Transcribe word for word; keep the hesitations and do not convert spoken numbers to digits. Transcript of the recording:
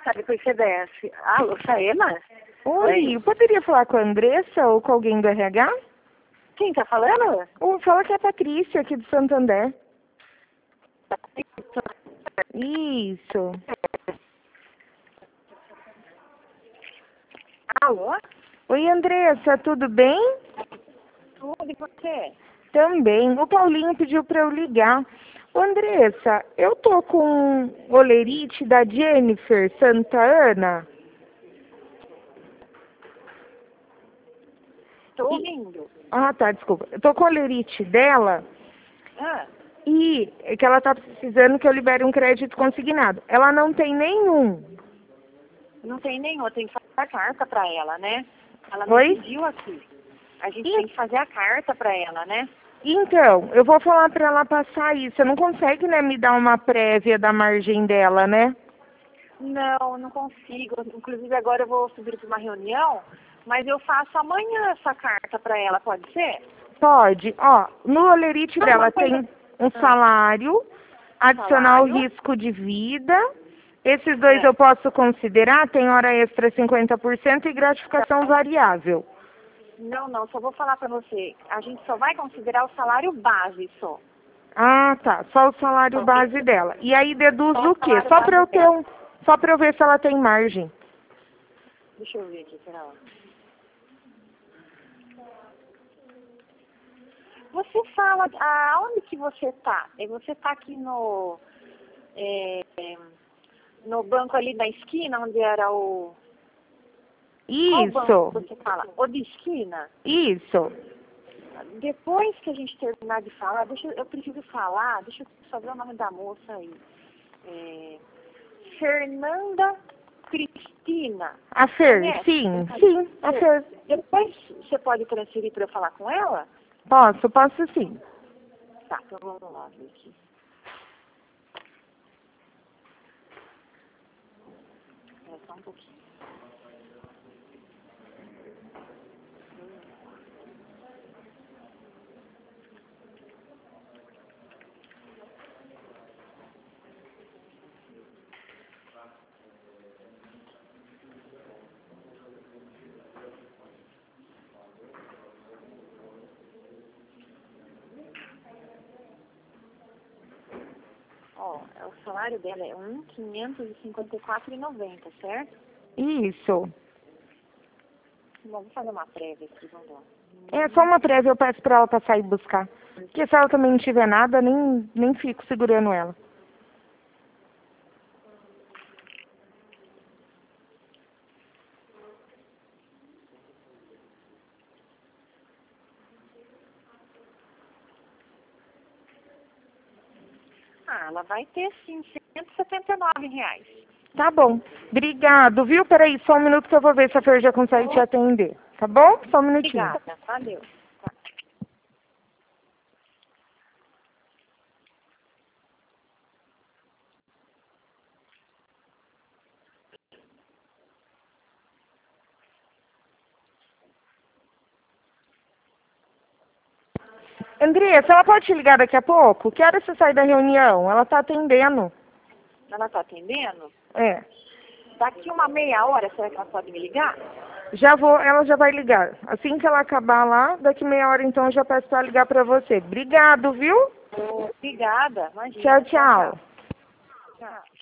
tá, depois você desce. Alô, Saema? Oi, eu poderia falar com a Andressa ou com alguém do R H? Quem tá falando? Ou fala que é a Patrícia aqui do Santander. Isso. Alô? Oi, Andressa, tudo bem? Tudo, e você? Também. O Paulinho pediu para eu ligar. Ô, Andressa, eu tô com olerite da Jennifer Santa Ana. Tô E... ouvindo. Ah, tá, desculpa. Eu tô com olerite dela Ah, e é que ela tá precisando que eu libere um crédito consignado. Ela não tem nenhum. não tem nenhum, tem que fazer a carta pra ela, né? Ela não Oi? pediu aqui. A gente E- tem que fazer a carta pra ela, né? Então, eu vou falar para ela passar isso. Você não consegue, né, me dar uma prévia da margem dela, né? Não, não consigo. Inclusive agora eu vou subir para uma reunião, mas eu faço amanhã essa carta pra ela, pode ser? Pode. Ó, no olerite Ah, dela uma coisa- tem um Ah, salário, adicional salário. risco de vida. Esses dois É. eu posso considerar, tem hora extra cinquenta por cento e gratificação variável. Não, não, só vou falar pra você. A gente só vai considerar o salário base só. Ah, tá. Só o salário Só base dela. E aí deduz Só o o quê? salário Só para eu base ter dela. um, só para eu ver se ela tem margem. Deixa eu ver aqui, pera lá. Você fala, aonde que você tá? É, Você tá aqui no, é, no banco ali da esquina, onde era o... Qual banco Isso. que você fala? O de esquina? Isso. Depois que a gente terminar de falar, deixa, eu eu preciso falar, deixa eu só ver o nome da moça aí. É, Fernanda Cristina. A Fer, Conhece? sim, sim, a Fer. Depois você pode transferir para eu falar com ela? Posso, posso sim. Tá, então vamos lá ver aqui. É só um pouquinho. Ó, o salário dela é um quinhentos e cinquenta e quatro e noventa, certo? Isso. Bom, vou fazer uma prévia aqui, vamos lá. É só uma prévia, eu peço pra ela passar e buscar. Porque se ela também não tiver nada, nem, nem fico segurando ela. Ah, ela vai ter sim cento e setenta e nove reais. Tá bom. Obrigado, viu? Peraí, só um minuto que eu vou ver se a Fer já consegue te atender. Tá bom? Só um minutinho. Obrigada, valeu. Tá. Andressa, ela pode te ligar daqui a pouco? Que hora você sai da reunião? Ela tá atendendo. Ela tá atendendo? É. Daqui uma meia hora, será que ela pode me ligar? Já vou, ela já vai ligar. Assim que ela acabar lá, daqui meia hora então eu já peço pra ela ligar pra você. Obrigado, viu? Obrigada, imagina. Tchau, tchau. Tchau.